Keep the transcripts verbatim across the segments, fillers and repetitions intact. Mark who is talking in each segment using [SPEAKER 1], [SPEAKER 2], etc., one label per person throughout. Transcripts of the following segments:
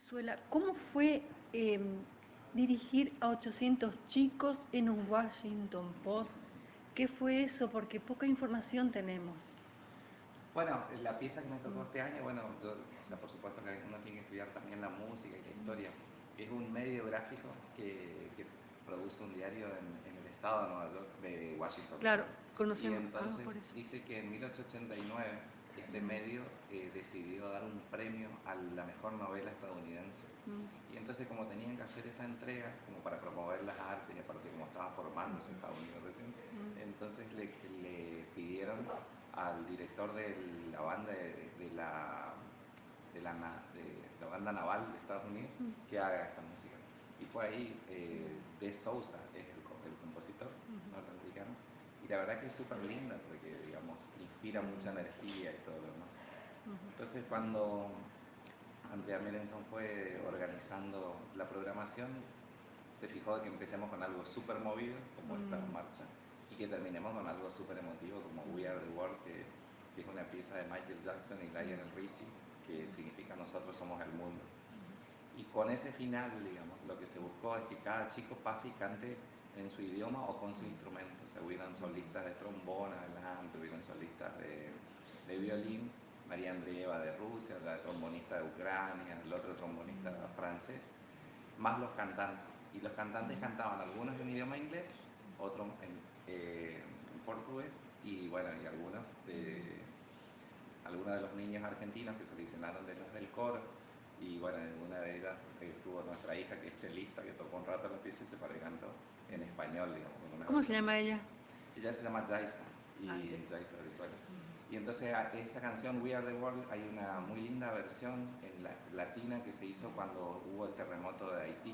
[SPEAKER 1] Suela, ¿cómo fue eh, dirigir a ochocientos chicos en un Washington Post? ¿Qué fue eso? Porque poca información tenemos.
[SPEAKER 2] Bueno, la pieza que me tocó
[SPEAKER 1] Mm.
[SPEAKER 2] este año, bueno, yo, o sea, por supuesto que uno tiene que estudiar también la música y la historia. Es un medio gráfico que, que produce un diario en, en el estado de Nueva York, de Washington,
[SPEAKER 1] Claro,
[SPEAKER 2] perdón. Y
[SPEAKER 1] conocemos. Ah,
[SPEAKER 2] entonces
[SPEAKER 1] por eso.
[SPEAKER 2] dice que en mil ochocientos ochenta y nueve este medio eh, decidió dar un premio a la mejor novela estadounidense.
[SPEAKER 1] Mm.
[SPEAKER 2] Y entonces como tenían que hacer esta entrega, como para promover las artes, y aparte como estaba formándose Estados Unidos recién, entonces le, le pidieron al director de la banda de, de la, de, la, de la banda naval de Estados Unidos que haga esta música. Y fue ahí, eh, De Souza es el, el compositor norteamericano, y la verdad que es súper linda porque, digamos, inspira mucha energía y todo lo demás. Entonces cuando Andrea Merenson fue organizando la programación, se fijó que empecemos con algo súper movido, como esta marcha, y que terminemos con algo súper emotivo, como We Are the World, que, que es una pieza de Michael Jackson y Lionel Richie, que significa Nosotros somos el mundo. Y con ese final, digamos, lo que se buscó es que cada chico pase y cante en su idioma o con su instrumento. O sea, hubieran solistas de trombón adelante, hubieran solistas de, de violín, María Andreeva de Rusia, la trombonista de Ucrania, el otro trombonista francés, más los cantantes. Y los cantantes cantaban algunos en idioma inglés, otros en, eh, en portugués, y bueno, y algunos de algunos de los niños argentinos que seleccionaron de los del coro. Y bueno, en una de ellas estuvo nuestra hija, que es chelista, que tocó un rato la pieza y se paró y cantó en español, digamos, con una
[SPEAKER 1] ¿Cómo se
[SPEAKER 2] versión.
[SPEAKER 1] llama ella?
[SPEAKER 2] Ella se llama Jaisa,
[SPEAKER 1] Ah,
[SPEAKER 2] y
[SPEAKER 1] ya.
[SPEAKER 2] Jaisa Brizuela. Y entonces a esa canción, We Are the World, hay una muy linda versión en la, latina que se hizo cuando hubo el terremoto de Haití,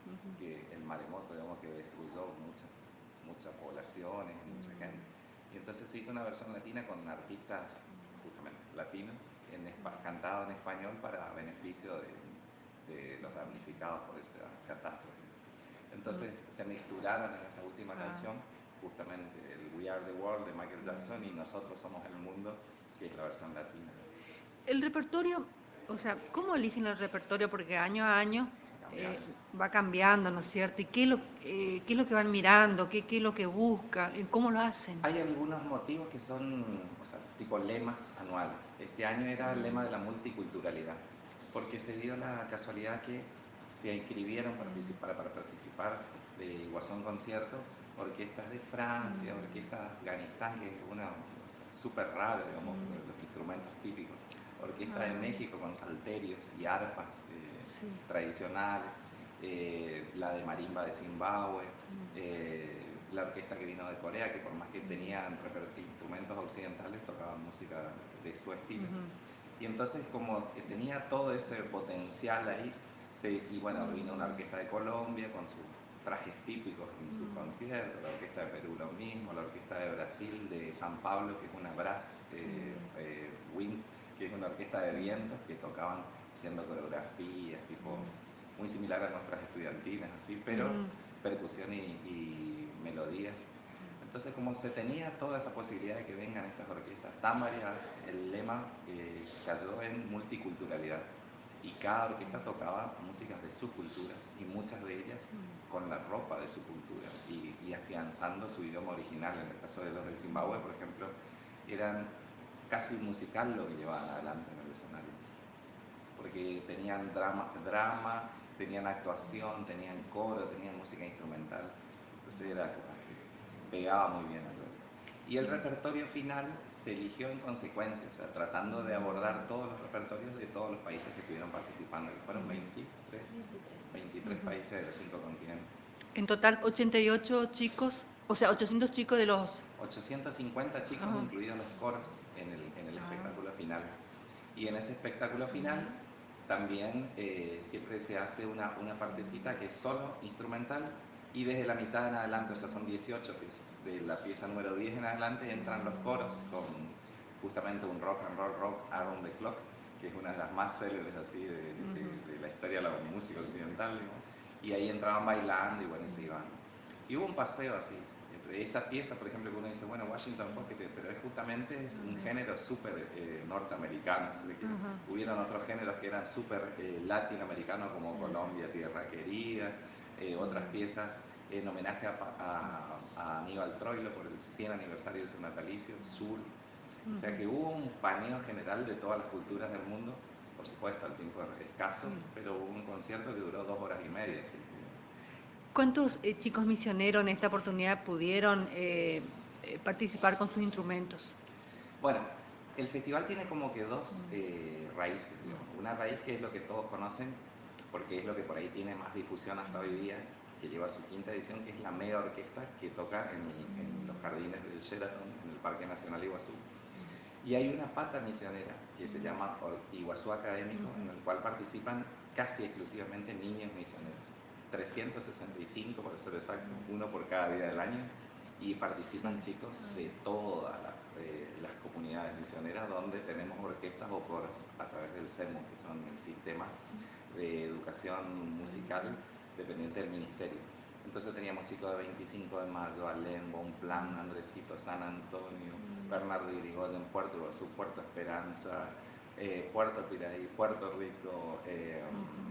[SPEAKER 2] que el maremoto, digamos, que destruyó muchas, muchas poblaciones, mucha gente. Y entonces se hizo una versión latina con artistas justamente latinos, en, cantado en español para beneficio de, de los damnificados por esa catástrofe. Entonces se mixturaron en esa última canción justamente el We Are the World de Michael Jackson y Nosotros somos el mundo, que es la versión latina.
[SPEAKER 1] El repertorio, o sea, ¿cómo eligen el repertorio? Porque año a año eh,
[SPEAKER 2] Cambiando.
[SPEAKER 1] va cambiando, ¿no es cierto? ¿Y qué es lo, eh, qué es lo que van mirando? ¿Qué, qué es lo que buscan? ¿Cómo lo hacen?
[SPEAKER 2] Hay algunos motivos que son, o sea, tipo lemas anuales. Este año era el lema de la multiculturalidad, porque se dio la casualidad que se inscribieron participar, para participar de Guasón Concierto orquestas de Francia, orquestas de Afganistán, que es una súper rara, digamos, los instrumentos típicos, orquesta de México con salterios y arpas eh,
[SPEAKER 1] Sí.
[SPEAKER 2] tradicionales, eh, la de marimba de Zimbabue, eh, la orquesta que vino de Corea, que por más que tenían instrumentos occidentales, tocaban música de su estilo. Y entonces como que tenía todo ese potencial ahí, se, y bueno, vino una orquesta de Colombia con sus trajes típicos en sus conciertos, la orquesta de Perú lo mismo, la orquesta de Brasil, de San Pablo, que es una brass eh, eh, wind, que es una orquesta de vientos que tocaban haciendo coreografías, tipo muy similar a nuestras estudiantinas, así, pero percusión y, y melodías. Entonces, como se tenía toda esa posibilidad de que vengan estas orquestas tan variadas, el lema eh, cayó en multiculturalidad. Y cada orquesta tocaba músicas de su cultura, y muchas de ellas con la ropa de su cultura, y, y afianzando su idioma original. En el caso de los de Zimbabue, por ejemplo, eran casi musical lo que llevaban adelante en el escenario, porque tenían drama, drama tenían actuación, tenían coro, tenían música instrumental. Entonces era como que pegaba muy bien a todo eso. Y el repertorio final se eligió en consecuencia, o sea, tratando de abordar todos los repertorios de todos los países que estuvieron participando, que fueron veintitrés, veintitrés países de los cinco continentes.
[SPEAKER 1] En total, ochenta y ocho chicos, o sea, ochocientos chicos de los...
[SPEAKER 2] ochocientos cincuenta chicos,
[SPEAKER 1] Ajá.
[SPEAKER 2] incluidos los coros, en el, en el
[SPEAKER 1] Ah.
[SPEAKER 2] espectáculo final. Y en ese espectáculo final también eh, siempre se hace una, una partecita que es solo instrumental, y desde la mitad en adelante, o sea, son dieciocho piezas. De la pieza número diez en adelante entran los coros con justamente un rock and roll, rock around the clock, que es una de las más célebres así de, de, de la historia de la música occidental, digamos. Y ahí entraban bailando y bueno, y se iban. Y hubo un paseo así, esa pieza, por ejemplo, que uno dice, bueno, Washington Post, pero es justamente es un género súper eh, norteamericano, si se quiere. Uh-huh. Hubieron otros géneros que eran súper eh, latinoamericanos, como Colombia, Tierra Querida, eh, otras piezas en homenaje a, a, a Aníbal Troilo por el cien aniversario de su natalicio, Sur. Uh-huh. O sea que hubo un paneo general de todas las culturas del mundo, por supuesto, el tiempo es escaso, uh-huh. pero hubo un concierto que duró dos horas y media. Así que...
[SPEAKER 1] ¿Cuántos eh, chicos misioneros en esta oportunidad pudieron eh, eh, participar con sus instrumentos?
[SPEAKER 2] Bueno, el festival tiene como que dos eh, raíces, digamos. Una raíz que es lo que todos conocen, porque es lo que por ahí tiene más difusión hasta hoy día, que lleva su quinta edición, que es la mega orquesta que toca en, en los jardines del Sheraton, en el Parque Nacional Iguazú. Y hay una pata misionera que se llama Iguazú Académico, en el cual participan casi exclusivamente niños misioneros. trescientos sesenta y cinco, para ser exacto, uno por cada día del año, y participan sí. chicos de todas la, eh, las comunidades misioneras, donde tenemos orquestas o coros a través del C E M U, que son el sistema de educación musical dependiente del ministerio. Entonces teníamos chicos de veinticinco de mayo, Alén, Bonplan, Andresito, San Antonio, Bernardo Irigoyen, Puerto Iguazú, Puerto Esperanza, eh, Puerto Piraí, Puerto Rico, eh,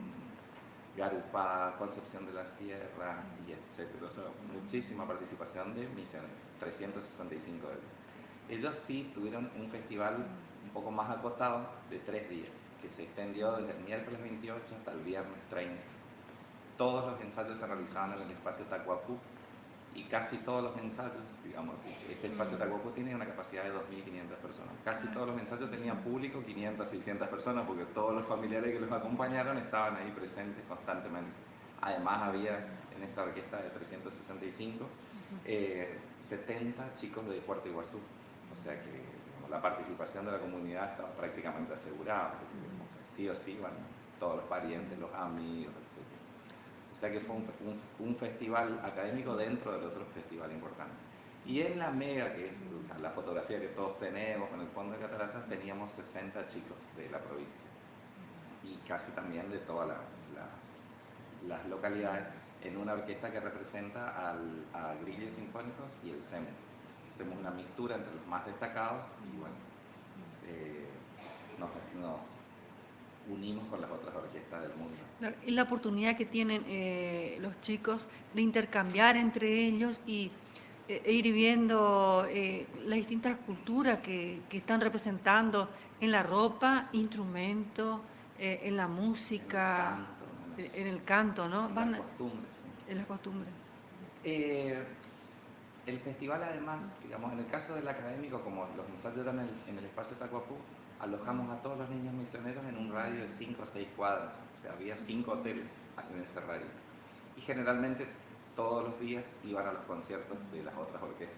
[SPEAKER 2] Garupá, Concepción de la Sierra, y etcétera. O sea, muchísima participación de misioneros, trescientos sesenta y cinco de ellos. Ellos sí tuvieron un festival un poco más acotado de tres días, que se extendió desde el miércoles veintiocho hasta el viernes treinta. Todos los ensayos se realizaban en el espacio Tacuapú, y casi todos los ensayos, digamos, este espacio Tacuapú tiene una capacidad de dos mil quinientas personas. Casi todos los ensayos tenían público, quinientas, seiscientas personas, porque todos los familiares que los acompañaron estaban ahí presentes constantemente. Además había en esta orquesta de trescientos sesenta y cinco, eh, setenta chicos de Puerto Iguazú. O sea que digamos, la participación de la comunidad estaba prácticamente asegurada, porque digamos, sí o sí van todos los parientes, los amigos, etcétera. O sea que fue un, un, un festival académico dentro del otro festival importante. Y en la mega, que es o sea, la fotografía que todos tenemos con el fondo de cataratas, teníamos sesenta chicos de la provincia. Y casi también de todas la, las, las localidades, en una orquesta que representa al, a Grillos Sinfónicos y el C E M U. Hacemos una mixtura entre los más destacados y bueno, eh, nos, nos unimos con las otras orquestas del mundo.
[SPEAKER 1] Es la oportunidad que tienen eh, los chicos de intercambiar entre ellos y eh, e ir viendo eh, las distintas culturas que, que están representando en la ropa, instrumento, eh, en la música,
[SPEAKER 2] en el canto,
[SPEAKER 1] en, el canto, ¿no?
[SPEAKER 2] En
[SPEAKER 1] Van,
[SPEAKER 2] las costumbres.
[SPEAKER 1] En las costumbres.
[SPEAKER 2] Eh, el festival además, digamos, en el caso del académico, como los ensayos eran en el, en el espacio Tacuapú, alojamos a todos los niños misioneros en un radio de cinco o seis cuadras, o sea, había cinco hoteles en ese radio. Y generalmente todos los días iban a los conciertos de las otras orquestas.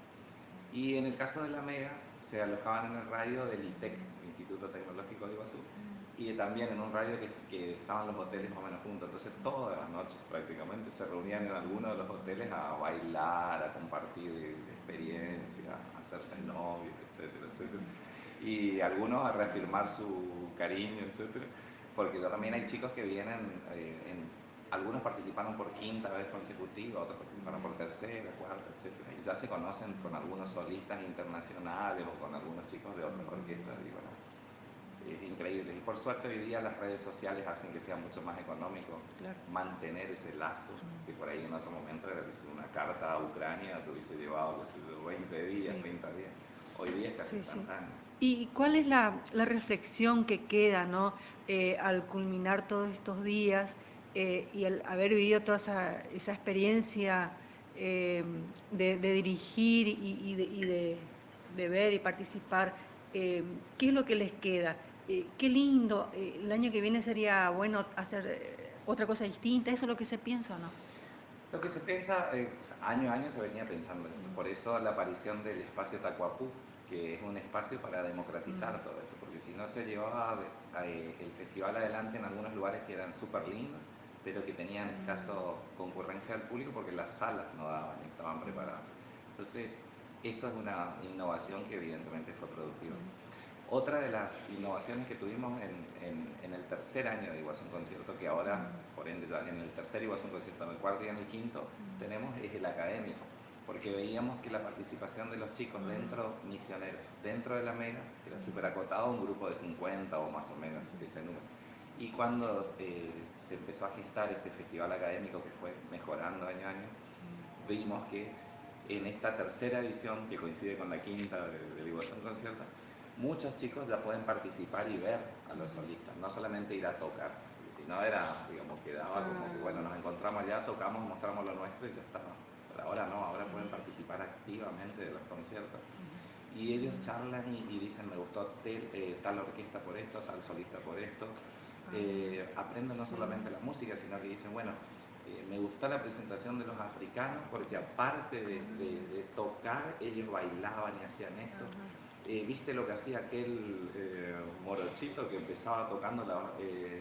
[SPEAKER 2] Y en el caso de la Mega, se alojaban en el radio del I T E C, el Instituto Tecnológico de Iguazú, y también en un radio que, que estaban los hoteles más o menos juntos. Entonces todas las noches prácticamente se reunían en alguno de los hoteles a bailar, a compartir experiencias, a hacerse novios, etcétera, etcétera. Y algunos a reafirmar su cariño, etcétera. Porque también hay chicos que vienen, eh, en, algunos participaron por quinta vez consecutiva, otros participaron por tercera, cuarta, etcétera. Y ya se conocen con algunos solistas internacionales o con algunos chicos de otras orquestas. Y bueno, es increíble. Y por suerte hoy día las redes sociales hacen que sea mucho más económico claro. mantener ese lazo, que por ahí en otro momento era que si una carta a Ucrania te hubiese llevado veinte días, sí. treinta días. Hoy día es casi sí, instantáneo.
[SPEAKER 1] Sí. ¿Y cuál es la, la reflexión que queda, ¿no? eh, al culminar todos estos días eh, y al haber vivido toda esa, esa experiencia eh, de, de dirigir y, y, de, y de, de ver y participar? Eh, ¿Qué es lo que les queda? Eh, qué lindo, eh, el año que viene sería bueno hacer eh, otra cosa distinta, ¿eso es lo que se piensa o no?
[SPEAKER 2] Lo que se piensa, eh, año a año se venía pensando eso, por eso la aparición del espacio Tacuapú, que es un espacio para democratizar mm. todo esto, porque si no se llevaba a, a, el festival adelante en algunos lugares que eran súper lindos, pero que tenían escaso concurrencia del público porque las salas no daban, ni estaban preparadas. Entonces, eso es una innovación que evidentemente fue productiva. Otra de las innovaciones que tuvimos en, en, en el tercer año de Iguazú un Concierto, que ahora, por ende, ya en el tercer Iguazú un Concierto, en el cuarto y en el quinto, tenemos, es el académico. porque veíamos que la participación de los chicos dentro, misioneros, dentro de la Mega, era súper acotado, un grupo de cincuenta o más o menos ese número. Y cuando eh, se empezó a gestar este festival académico que fue mejorando año a año, vimos que en esta tercera edición, que coincide con la quinta del Iguazú Concierto, muchos chicos ya pueden participar y ver a los solistas, no solamente ir a tocar, si no era, digamos, quedaba como que, bueno, nos encontramos allá, tocamos, mostramos lo nuestro y ya está. Pero ahora no, ahora pueden participar activamente de los conciertos. Y ellos charlan y, y dicen, me gustó tel, eh, tal orquesta por esto, tal solista por esto. Eh, aprenden no solamente la música, sino que dicen, bueno, eh, me gustó la presentación de los africanos porque aparte de, de, de tocar, ellos bailaban y hacían esto. Eh, ¿Viste lo que hacía aquel eh, morochito que empezaba tocando la, eh,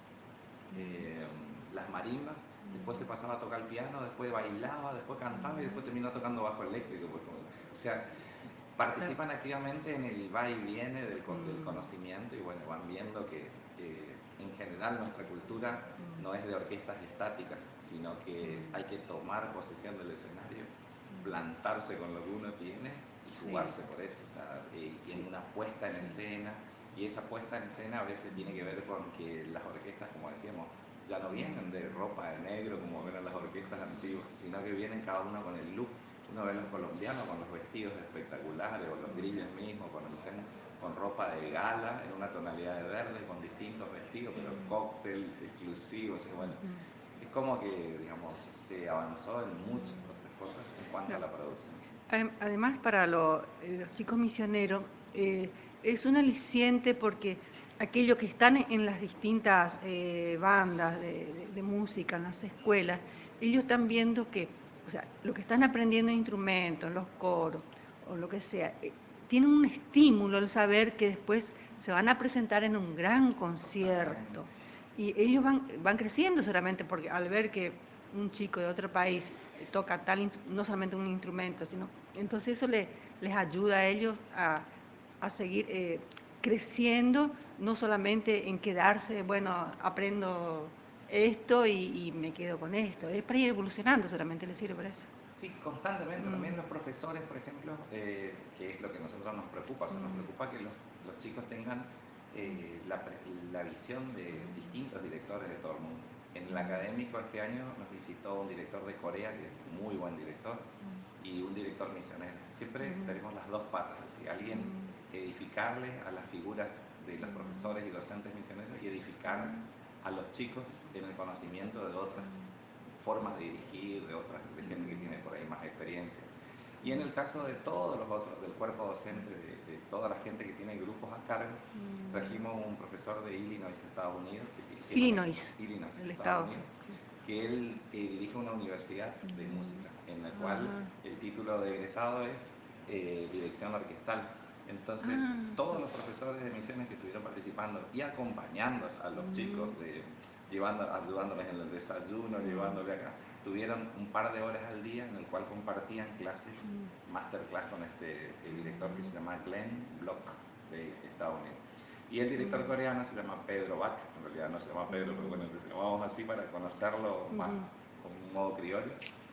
[SPEAKER 2] eh, las marimbas? Después se pasaba a tocar el piano, después bailaba, después cantaba y después terminó tocando bajo eléctrico. Pues, o sea, participan activamente en el va y viene del, del conocimiento y bueno, van viendo que eh, en general nuestra cultura no es de orquestas estáticas, sino que hay que tomar posesión del escenario, plantarse con lo que uno tiene y jugarse sí. por eso, o sea, y, y en una puesta en sí. escena, y esa puesta en escena a veces tiene que ver con que las orquestas, como decíamos, ya no vienen de ropa de negro como eran las orquestas antiguas, sino que vienen cada uno con el look. Uno ve a los colombianos con los vestidos espectaculares, o los grillos mismos, con, el seno, con ropa de gala, en una tonalidad de verde, con distintos vestidos, pero cóctel, exclusivos, y bueno, es como que, digamos, se avanzó en muchas otras cosas en cuanto a la producción.
[SPEAKER 1] Además, para lo, los chicos misioneros, eh, es un aliciente porque aquellos que están en las distintas eh, bandas de, de, de música, en las escuelas, ellos están viendo que, o sea, lo que están aprendiendo en instrumentos, en los coros, o lo que sea, eh, tienen un estímulo el saber que después se van a presentar en un gran concierto. Y ellos van, van creciendo solamente porque al ver que un chico de otro país toca tal, no solamente un instrumento, sino, entonces eso le, les ayuda a ellos a, a seguir eh, creciendo, no solamente en quedarse, bueno, aprendo esto y, y me quedo con esto, es para ir evolucionando, solamente les sirve para eso.
[SPEAKER 2] Sí, constantemente.
[SPEAKER 1] Mm.
[SPEAKER 2] También los profesores, por ejemplo, eh, que es lo que a nosotros nos preocupa, o sea, nos preocupa que los, los chicos tengan eh, la, la visión de distintos directores de todo el mundo. En el académico este año nos visitó un director de Corea, que es muy buen director, y un director misionero. Siempre tenemos las dos partes, ¿sí? Alguien edificarle a las figuras de los profesores y docentes misioneros y edificar a los chicos en el conocimiento de otras formas de dirigir, de otras, de gente que tiene por ahí más experiencia. Y en el caso de todos los otros, del cuerpo docente, de, de toda la gente que tiene grupos a cargo, trajimos un profesor de Illinois, Estados Unidos, que, que
[SPEAKER 1] Illinois,
[SPEAKER 2] Illinois,
[SPEAKER 1] el
[SPEAKER 2] Estados
[SPEAKER 1] estado,
[SPEAKER 2] Unidos,
[SPEAKER 1] sí.
[SPEAKER 2] que él eh, dirige una universidad de música, en la cual el título de egresado es eh, dirección orquestal. Entonces, ah. todos los profesores de misiones que estuvieron participando y acompañando a los chicos, de, llevando, ayudándoles en el desayuno, llevándoles acá, tuvieron un par de horas al día en el cual compartían clases, masterclass con este el director que se llama Glenn Block de Estados Unidos. Y el director coreano se llama Pedro Bak, en realidad no se llama Pedro, pero bueno, lo llamamos así para conocerlo más con un modo criollo.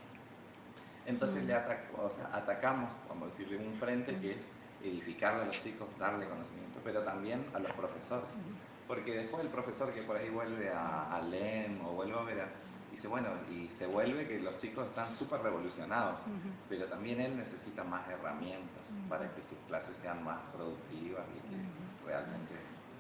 [SPEAKER 2] Entonces le atac o sea, atacamos, vamos a decirle, un frente que es edificarle a los chicos, darle conocimiento, pero también a los profesores. Porque después el profesor que por ahí vuelve a, a L E M o vuelve a ver a, dice, bueno, y se vuelve que los chicos están súper revolucionados, uh-huh. pero también él necesita más herramientas uh-huh. para que sus clases sean más productivas y que uh-huh. realmente...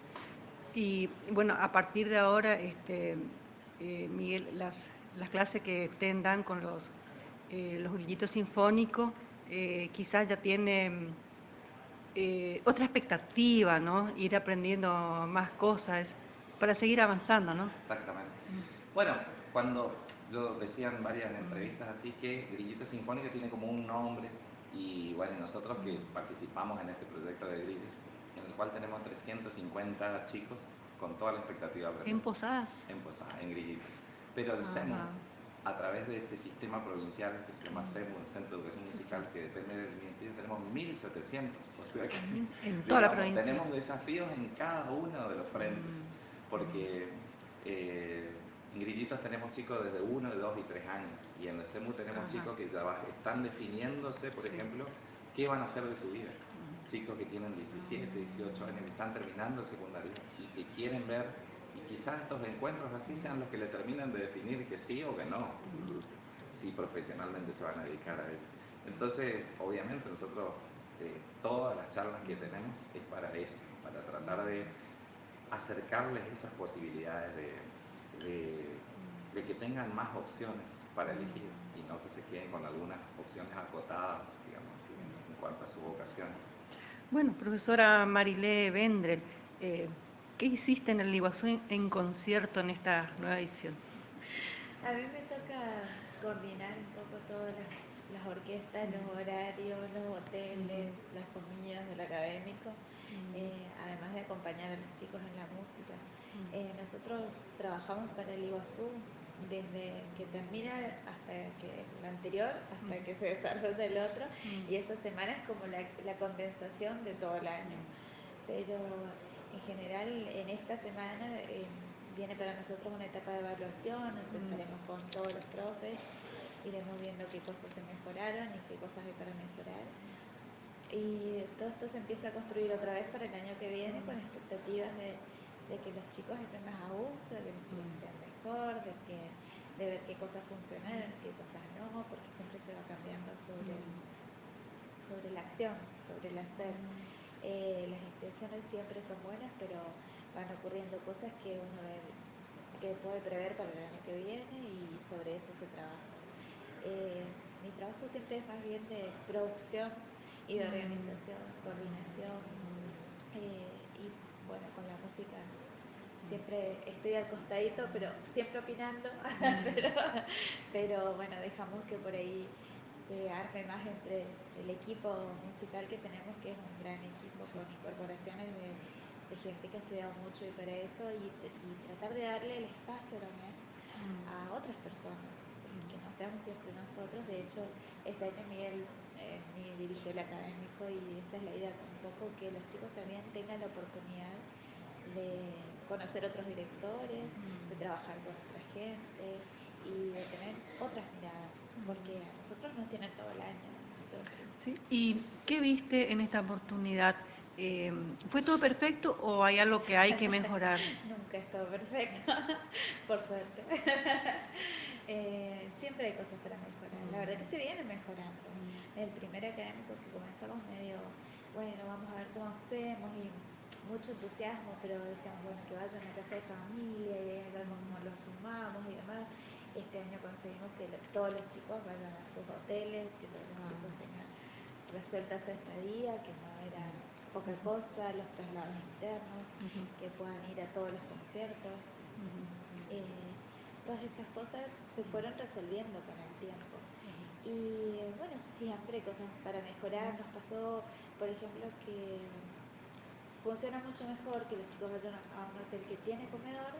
[SPEAKER 1] Y bueno, a partir de ahora, este, eh, Miguel, las, las clases que ustedes dan con los, eh, los grillitos sinfónicos, eh, quizás ya tienen eh, otra expectativa, ¿no? Ir aprendiendo más cosas para seguir avanzando, ¿no?
[SPEAKER 2] Exactamente. Mm. Bueno, cuando yo decía en varias entrevistas así que Grillito Sinfónico tiene como un nombre y bueno, nosotros que participamos en este proyecto de grillos, en el cual tenemos trescientos cincuenta chicos con toda la expectativa.
[SPEAKER 1] ¿En Posadas?
[SPEAKER 2] En Posadas, en Grillitos. Pero el CEMU, a través de este sistema provincial que se llama CEMU, el Centro de Educación Musical, sí, sí. que depende del ministerio, tenemos mil setecientos. O sea que
[SPEAKER 1] en
[SPEAKER 2] digamos,
[SPEAKER 1] toda la provincia.
[SPEAKER 2] Tenemos desafíos en cada uno de los frentes, porque eh, En Grillitos tenemos chicos desde uno, dos y tres años, y en el CEMU tenemos
[SPEAKER 1] Ajá.
[SPEAKER 2] chicos que ya están definiéndose, por
[SPEAKER 1] Sí.
[SPEAKER 2] ejemplo, qué van a hacer de su vida. Chicos que tienen diecisiete, dieciocho años, que están terminando el secundario y que quieren ver, y quizás estos encuentros así sean los que le terminan de definir que sí o que no, si profesionalmente se van a dedicar a ello. Entonces, obviamente nosotros, eh, todas las charlas que tenemos es para eso, para tratar de acercarles esas posibilidades de, de, de que tengan más opciones para elegir y no que se queden con algunas opciones acotadas, digamos así, en, en cuanto a sus vocaciones.
[SPEAKER 1] Bueno, profesora Marilé Vendrell, eh, ¿qué hiciste en el Iguazú en, en concierto en esta nueva edición?
[SPEAKER 3] A mí me toca coordinar un poco todas las, las orquestas, los horarios, los hoteles,
[SPEAKER 1] Ujú.
[SPEAKER 3] las comidas del académico,
[SPEAKER 1] Ujú.
[SPEAKER 3] eh, además de acompañar a los chicos en la música.
[SPEAKER 1] Ujú.
[SPEAKER 3] Eh, nosotros trabajamos para el Iguazú desde que termina hasta que el anterior, hasta que se desarrolla el otro, y esta semana es como la, la condensación de todo el año. Pero en general en esta semana eh, viene para nosotros una etapa de evaluación, nos sentaremos con todos los profes, iremos viendo qué cosas se mejoraron y qué cosas hay para mejorar. Y todo esto se empieza a construir otra vez para el año que viene con expectativas de, de que los chicos estén más a gusto, de que los chicos estén mejor, de, que, de ver qué cosas funcionaron y qué cosas no, porque siempre se va cambiando sobre, sobre la acción, sobre el hacer. Eh, las intenciones siempre son buenas, pero van ocurriendo cosas que uno debe, que puede prever para el año que viene y sobre eso se trabaja. Eh, mi trabajo siempre es más bien de producción y de organización, coordinación, eh, y bueno, con la música siempre estoy al costadito, pero siempre opinando, pero, pero bueno, dejamos que por ahí se arme más entre el equipo musical que tenemos, que es un gran equipo con incorporaciones de, de gente que ha estudiado mucho y para eso, y, y tratar de darle el espacio también a otras personas, que no seamos siempre nosotros. De hecho, este año Miguel eh, dirigió el académico y esa es la idea, un poco que los chicos también tengan la oportunidad de conocer otros directores, de trabajar con otra gente y de tener otras miradas, porque a nosotros nos tienen todo el año. Entonces,
[SPEAKER 1] ¿Sí? ¿Y qué viste en esta oportunidad? Eh, ¿Fue todo perfecto o hay algo que hay que mejorar?
[SPEAKER 3] Nunca es todo perfecto, por suerte. eh, siempre hay cosas para mejorar. La verdad que se viene mejorando. El primer académico que comenzamos medio, bueno, vamos a ver cómo hacemos y mucho entusiasmo, pero decíamos, bueno, que vayan a casa de familia y ahí vemos cómo los sumamos y demás. Este año conseguimos que lo, todos los chicos vayan a sus hoteles, que todos los chicos tengan resuelta su estadía, que no era poca cosa, los traslados internos, que puedan ir a todos los conciertos. Eh, todas estas cosas se fueron resolviendo con el tiempo. Y bueno, siempre hay cosas para mejorar. Nos pasó, por ejemplo, que funciona mucho mejor que los chicos vayan a un hotel que tiene comedor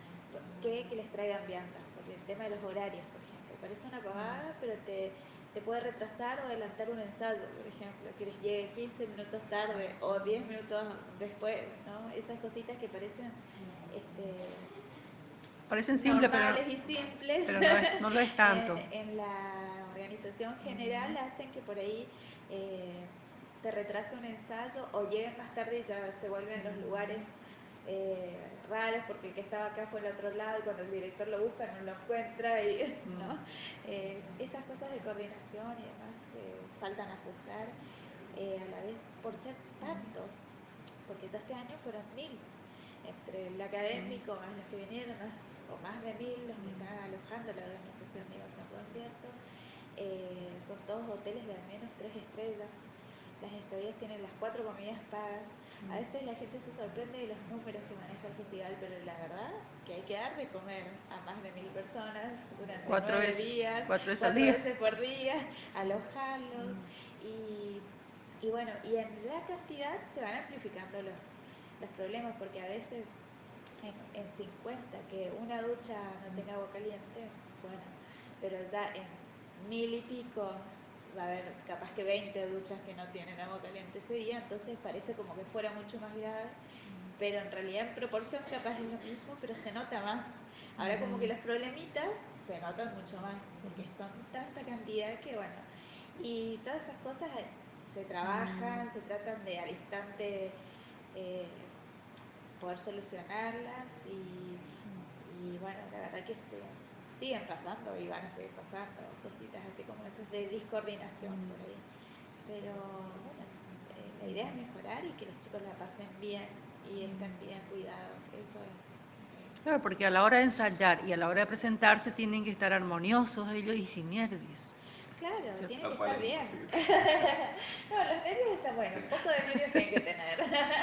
[SPEAKER 3] que que les traigan viandas, porque el tema de los horarios, por ejemplo, parece una pavada, pero te, te puede retrasar o adelantar un ensayo, por ejemplo, que les llegue quince minutos tarde o diez minutos después, ¿no? Esas cositas que parecen este,
[SPEAKER 1] Parecen simples, pero,
[SPEAKER 3] normales y simples,
[SPEAKER 1] pero no, es, no lo es tanto.
[SPEAKER 3] en, en la organización general hacen que por ahí eh, te retrase un ensayo o lleguen más tarde y ya se vuelven los lugares eh, raros porque el que estaba acá fue al otro lado y cuando el director lo busca no lo encuentra y, ¿no? eh, esas cosas de coordinación y demás eh, faltan ajustar, eh, a la vez por ser tantos, porque ya este año fueron mil entre el académico más los que vinieron, más, o más de mil los que están alojando la organización de Iguazú Concierto. Eh, son todos hoteles de al menos tres estrellas. Las estadías tienen las cuatro comidas pagas. A veces la gente se sorprende de los números que maneja el festival, pero la verdad que hay que dar de comer a más de mil personas durante
[SPEAKER 1] Cuatro
[SPEAKER 3] nueve
[SPEAKER 1] veces,
[SPEAKER 3] días,
[SPEAKER 1] cuatro veces al
[SPEAKER 3] cuatro
[SPEAKER 1] día.
[SPEAKER 3] veces por día, alojarlos. Y, y bueno, y en la cantidad se van amplificando los, los problemas, porque a veces en, en cincuenta que una ducha no tenga agua caliente, bueno, pero ya en mil y pico va a haber capaz que veinte duchas que no tienen agua caliente ese día, entonces parece como que fuera mucho más grave, pero en realidad en proporción capaz es lo mismo, pero se nota más, Ahora como que los problemitas se notan mucho más, porque son tanta cantidad que bueno, y todas esas cosas eh, se trabajan, se tratan de al instante eh, poder solucionarlas y, y bueno, la verdad que se, siguen pasando y van a seguir pasando cositas así como esas de discoordinación por ahí. Pero bueno, eh, la idea es mejorar y que los chicos la pasen bien y estén bien cuidados, eso es. eh,
[SPEAKER 1] Claro, porque a la hora de ensayar y a la hora de presentarse tienen que estar armoniosos ellos y sin nervios.
[SPEAKER 3] Claro,
[SPEAKER 1] ¿Cierto?
[SPEAKER 3] tiene que
[SPEAKER 2] Lo cual
[SPEAKER 3] estar
[SPEAKER 2] es
[SPEAKER 3] bien.
[SPEAKER 2] imposible.
[SPEAKER 3] No, los nervios están buenos, un poco de nervios tienen que tener,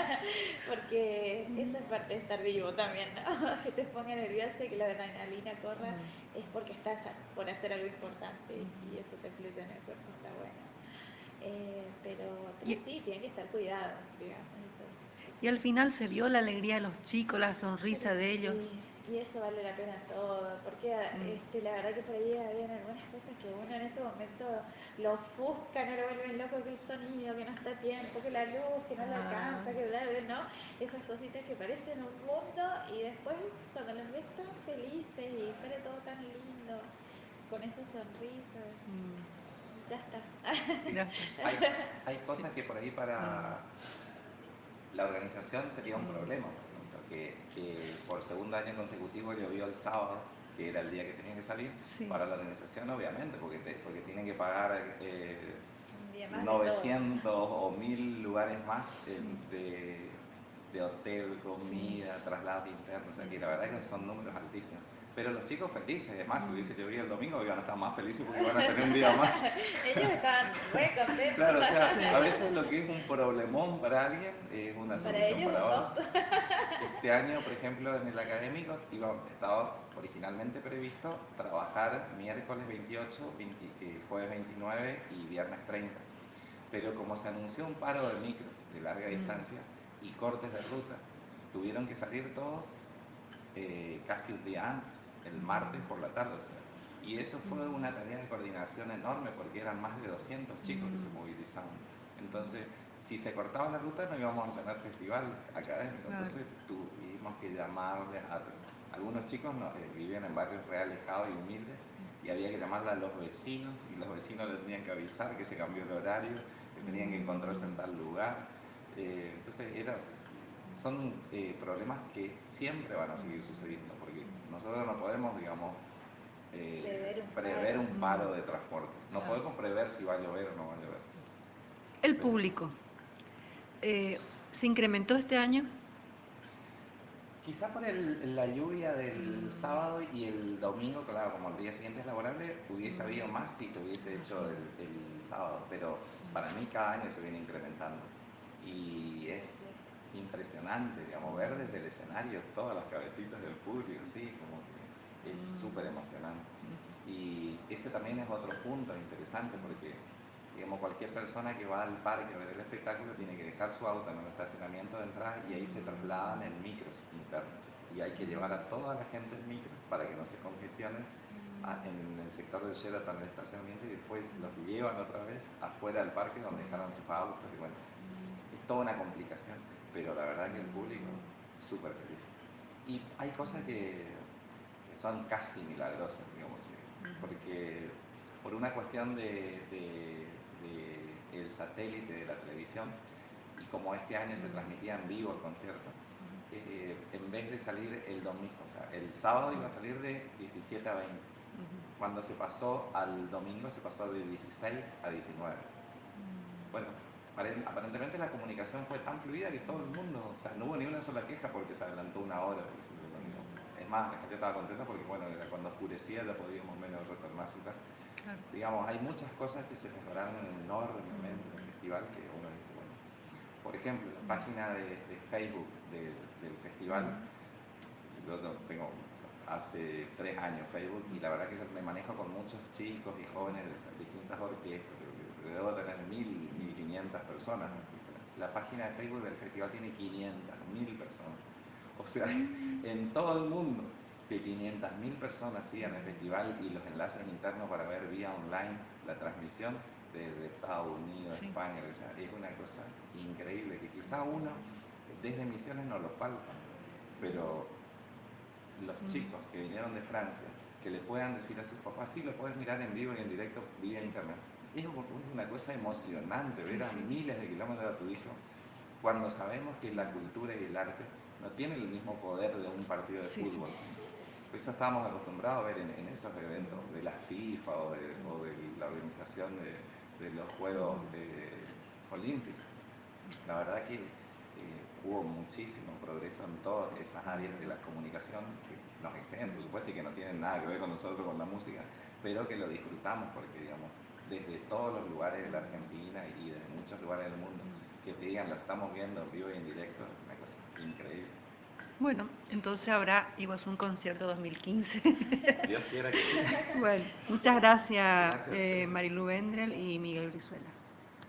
[SPEAKER 3] porque eso es parte de estar vivo también, ¿no? Que te ponga nervioso y que la adrenalina corra, es porque estás por hacer algo importante y eso te fluye en el cuerpo, está bueno. Eh, pero, pero
[SPEAKER 1] Y,
[SPEAKER 3] sí, tienen que estar cuidados, digamos, eso,
[SPEAKER 1] y
[SPEAKER 3] eso
[SPEAKER 1] al final se vio la alegría de los chicos, la
[SPEAKER 3] pero
[SPEAKER 1] sonrisa de ellos.
[SPEAKER 3] sí, y eso vale la pena todo, porque
[SPEAKER 1] Mm.
[SPEAKER 3] este, la verdad que por ahí habían algunas cosas que uno en ese momento lo ofusca, no lo vuelven loco, que el sonido, que no está a tiempo, que la luz, que no le
[SPEAKER 1] Ah,
[SPEAKER 3] alcanza, que bla, bla, ¿no? Esas cositas que parecen un mundo y después cuando los ves tan felices y sale todo tan lindo, con esa sonrisa,
[SPEAKER 1] mm,
[SPEAKER 3] ya está.
[SPEAKER 2] Sí,
[SPEAKER 1] ya está.
[SPEAKER 2] hay, hay
[SPEAKER 1] Sí.
[SPEAKER 2] cosas que por ahí
[SPEAKER 1] Mm,
[SPEAKER 2] para la organización sería un
[SPEAKER 1] mm,
[SPEAKER 2] problema, por ejemplo, que, que por segundo año consecutivo llovió el sábado, que era el día que tenían que salir,
[SPEAKER 1] sí.
[SPEAKER 2] para la organización obviamente, porque, te- porque tienen que pagar eh,
[SPEAKER 3] Un día más de todo.
[SPEAKER 2] novecientos o mil lugares más eh,
[SPEAKER 1] Mm,
[SPEAKER 2] de, de hotel,
[SPEAKER 1] sí.
[SPEAKER 2] comida, traslados internos, o sea que la verdad que son números altísimos. Pero los chicos felices, además, si
[SPEAKER 1] Mm.
[SPEAKER 2] hubiese llovido el domingo iban a estar más felices porque iban a tener un día más.
[SPEAKER 3] Ellos estaban re contentos.
[SPEAKER 2] Claro, o sea,
[SPEAKER 1] Sí.
[SPEAKER 2] a veces lo que es un problemón para alguien es una
[SPEAKER 3] Para
[SPEAKER 2] solución
[SPEAKER 3] ellos
[SPEAKER 2] para
[SPEAKER 3] un
[SPEAKER 2] otro.
[SPEAKER 3] gozo.
[SPEAKER 2] Este año, por ejemplo, en el académico iba, estaba originalmente previsto trabajar miércoles veintiocho, veinte, eh, jueves veintinueve y viernes treinta. Pero como se anunció un paro de micros de larga
[SPEAKER 1] Mm,
[SPEAKER 2] distancia y cortes de ruta, tuvieron que salir todos eh, casi un día antes, el martes por la tarde. O sea, y eso fue una tarea de coordinación enorme porque eran más de doscientos chicos que se
[SPEAKER 1] mm,
[SPEAKER 2] movilizaban. Entonces, si se cortaba la ruta no íbamos a tener festival académico.
[SPEAKER 1] claro.
[SPEAKER 2] Entonces tuvimos que llamarle a... Algunos chicos no, eh, vivían en barrios re alejados y humildes y había que llamarle a los vecinos y los vecinos le tenían que avisar que se cambió el horario, que tenían que encontrarse en
[SPEAKER 1] Mm,
[SPEAKER 2] tal lugar. Eh, entonces era son eh, problemas que siempre van a seguir sucediendo, porque nosotros no podemos, digamos, eh,
[SPEAKER 3] Prever un
[SPEAKER 2] prever
[SPEAKER 3] paro.
[SPEAKER 2] un
[SPEAKER 1] mm,
[SPEAKER 2] paro de transporte. No
[SPEAKER 1] claro.
[SPEAKER 2] podemos prever si va a llover o no va a llover.
[SPEAKER 1] El
[SPEAKER 2] Pero
[SPEAKER 1] público. Eh, ¿se incrementó este año?
[SPEAKER 2] quizá por el- la lluvia del
[SPEAKER 1] Mm,
[SPEAKER 2] sábado y el domingo, claro, como el día siguiente es laborable, hubiese habido
[SPEAKER 1] mm,
[SPEAKER 2] más si se hubiese hecho
[SPEAKER 1] imagino.
[SPEAKER 2] el, el sábado, pero para mí cada año se viene incrementando. Y es
[SPEAKER 3] Es cierto.
[SPEAKER 2] impresionante, digamos, ver desde el escenario todas las cabecitas del público, sí, como que es súper
[SPEAKER 1] Mm,
[SPEAKER 2] emocionante.
[SPEAKER 1] mm,
[SPEAKER 2] Y este también es otro punto interesante porque, digamos, cualquier persona que va al parque a ver el espectáculo tiene que dejar su auto en un estacionamiento de entrada y ahí se trasladan en micros internos. Y hay que llevar a toda la gente en micros para que no se congestionen a- en el sector del Sheraton del estacionamiento y después los llevan otra vez afuera del parque donde dejaron sus autos. Y bueno, es toda una complicación, pero la verdad que el público súper feliz. Y hay cosas que, que son casi milagrosas, digamos así, porque por una cuestión de, de- de el satélite de la televisión, y como este año se transmitía en vivo el concierto, eh, en vez de salir el domingo, o sea, el sábado iba a salir de diecisiete a veinte. Cuando se pasó al domingo se pasó de dieciséis a diecinueve. Bueno, aparentemente la comunicación fue tan fluida que todo el mundo, o sea, no hubo ni una sola queja porque se adelantó una hora, por ejemplo, el domingo. Es más, la gente estaba contenta porque, bueno, era cuando oscurecía ya podíamos menos retornar a su casa.
[SPEAKER 1] claro.
[SPEAKER 2] Digamos, hay muchas cosas que se mejoraron enormemente en el festival que uno dice, bueno, por ejemplo, la página de, de Facebook de- del festival, yo no tengo hace tres años Facebook y la verdad que me manejo con muchos chicos y jóvenes de distintas orquestas, que debo tener mil, mil quinientas personas. La página de Facebook del festival tiene quinientas mil personas. O sea, en todo el mundo que quinientas mil personas sigan el festival y los enlaces internos para ver vía online la transmisión desde Estados Unidos,
[SPEAKER 1] Sí.
[SPEAKER 2] España, o sea, es una cosa increíble que quizá uno desde Misiones no lo palpa, pero los chicos que vinieron de Francia, que le puedan decir a sus papás, sí, lo puedes mirar en vivo y en directo vía
[SPEAKER 1] Sí.
[SPEAKER 2] internet. Es como- es una cosa emocionante
[SPEAKER 1] Sí,
[SPEAKER 2] ver a
[SPEAKER 1] sí.
[SPEAKER 2] miles de kilómetros de tu hijo, cuando sabemos que la cultura y el arte no tienen el mismo poder de un partido de
[SPEAKER 1] Sí, sí.
[SPEAKER 2] fútbol. Eso estábamos acostumbrados a ver en, en esos eventos de la FIFA o de, o de la organización de, de los Juegos eh, Olímpicos. La verdad que eh, hubo muchísimo progreso en todas esas áreas de la comunicación que nos exceden, por supuesto, y que no tienen nada que ver con nosotros, con la música, pero que lo disfrutamos porque, digamos, desde todos los lugares de la Argentina y desde muchos lugares del mundo, que te digan, lo estamos viendo en vivo y en directo, es una cosa increíble.
[SPEAKER 1] Bueno, entonces habrá Iguazú un concierto dos mil quince.
[SPEAKER 2] Dios quiera que sí.
[SPEAKER 1] Bueno, muchas gracias,
[SPEAKER 2] Gracias a
[SPEAKER 1] eh,
[SPEAKER 2] ustedes.
[SPEAKER 1] Marilu Vendrell y Miguel Brizuela.